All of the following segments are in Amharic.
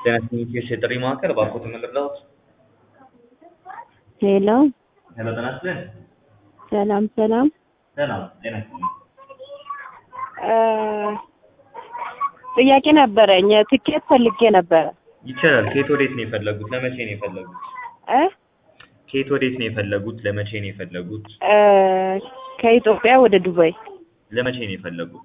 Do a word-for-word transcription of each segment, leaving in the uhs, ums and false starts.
Tienes que se terima कर बापू तुम्हें लग रहा हो ሄሎ हेलो तनास्ले ሰላም ሰላም ሰላም ጤና እ ጥያቄ ነበረኝ ትኬት ፈልጌ ነበረ ይቻላል ከየት ወዴት ነው የፈለጉት ለመቼ ነው የፈለጉት እ ከየት ወዴት ነው የፈለጉት ለመቼ ነው የፈለጉት እ ከኢትዮጵያ ወደ ዱባይ ለመቼ ነው የፈለጉት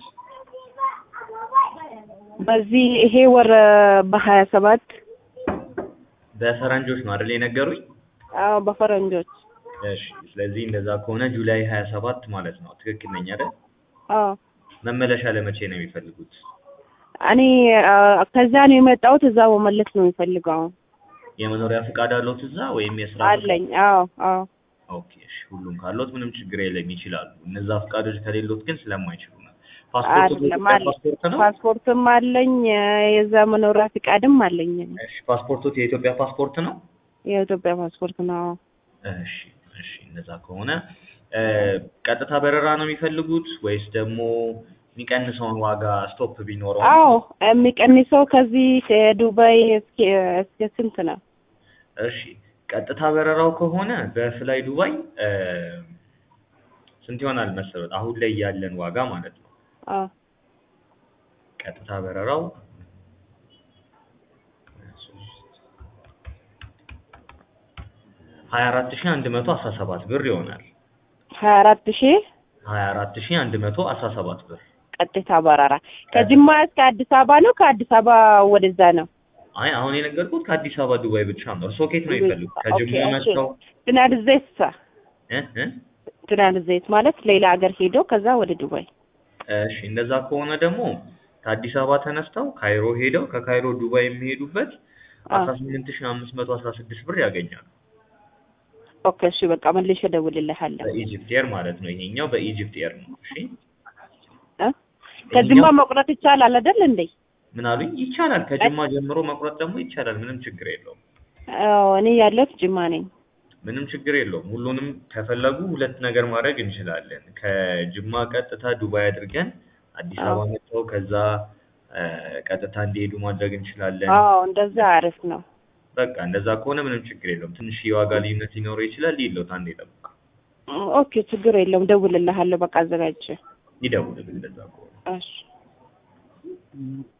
በዚህ ይሄ ወር በሀያ ሰባት በፈረንጆች ነው አይደል የነገሩኝ አዎ በፈረንጆች እሺ ስለዚህ እንደዛ ከሆነ ጁላይ ሀያ ሰባት ማለት ነው ትክክል ነኝ አይደል አዎ መመለሻ ለመቼ ነው የሚፈልጉት እኔ ከዛ ነው የመጣሁት እዛው መመለስ ነው የሚፈልገው የመኖሪያ ፍቃድ አለዎት እዛ ወይም የስራ አለኝ አዎ አዎ ኦኬ እሺ ሁሉም ካለዎት ምንም ችግር የለም ይችላሉ እነዛ ፍቃዶች ከሌሎት ግን ስለማይችሉ ነው ፓስፖርት ፓስፖርት ነው ፓስፖርትም አለኝ የዛ መኖሪያ ፍቃድም አለኝ እሺ ፓስፖርቱ የኢትዮጵያ ፓስፖርት ነው የኢትዮጵያ ፓስፖርት ነው እሺ እሺ እንደዛ ከሆነ ቀጥታ በረራ ነው የሚፈልጉት ወይስ ደግሞ የሚቀንሰውን ዋጋ ስቶፕ ቢኖረው አዎ የሚቀንሰው ከዚህ ዱባይ እስከ እስከ ስንት ነው እሺ ቀጥታ በረራው ከሆነ በፍላይ ዱባይ ስንት ይሆናል መሰለህ አሁን ላይ ያለን ዋጋ ማለት ነው አዎ ቀጥታ በረራው ሀያ አራት ሺህ አንድ መቶ አስራ ሰባት ብር ይሆናል ሀያ አራት ሺህ ሀያ አራት ሺህ አንድ መቶ አስራ ሰባት ብር ቀጥታ በረራ ከጅማ እስከ አዲስ አበባ ነው ከአዲስ አበባ ወደዛ ነው አይ አሁን የነገርኩት ከአዲስ አበባ ዱባይ ብቻ ነው እርሶ ከየት ነው የሚፈልጉት ከጅማ መጥተው ትናንት ዘይት እ እ ትናንት ዘይት ማለት ሌላ ሀገር ሄዶ ከዛ ወደ ዱባይ እሺ እንደዛ ከሆነ ደግሞ ከአዲስ አበባ ተነስተው ካይሮ ሄደው ከካይሮ ዱባይ የሚሄዱበት አስራ ስምንት ሺህ አምስት መቶ አስራ ስድስት ብር ያገኛሉ ኦኬ እሺ በቃ መልሼ እደውልልሃለሁ በኢጂፕት ኤር ማለት ነው ይሄኛው በኢጂፕት ኤር ነው እሺ እ ከጅማ መቁረጥ ይቻላል አይደል እንዴ ምን አሉኝ ይቻላል ከጅማ ጀምሮ መቁረጥ ደግሞ ይቻላል ምንም ችግር የለውም አዎ እኔ ያለሁት ጅማ ነኝ ምንም ችግር የለውም ሁሉንም ከፈለጉ ሁለት ነገር ማድረግ እንችላለን ከጅማ ቀጥታ ዱባይ አድርገን አዲስ አበባ መጥተው ከዛ ቀጥታ እንዲሄዱ ማድረግ እንችላለን አዎ እንደዛ አሪፍ ነው በቃ እንደዛ ከሆነ ምንም ችግር የለውም ትንሽ የዋጋ ልዩነት ሊኖረው ይችላል ይለውት አንዴ ጠብቁ ኦኬ ችግር የለውም ደውልልሃለሁ በቃ አዘጋጅ ይደውልልኝ እንደዛ ከሆነ እሺ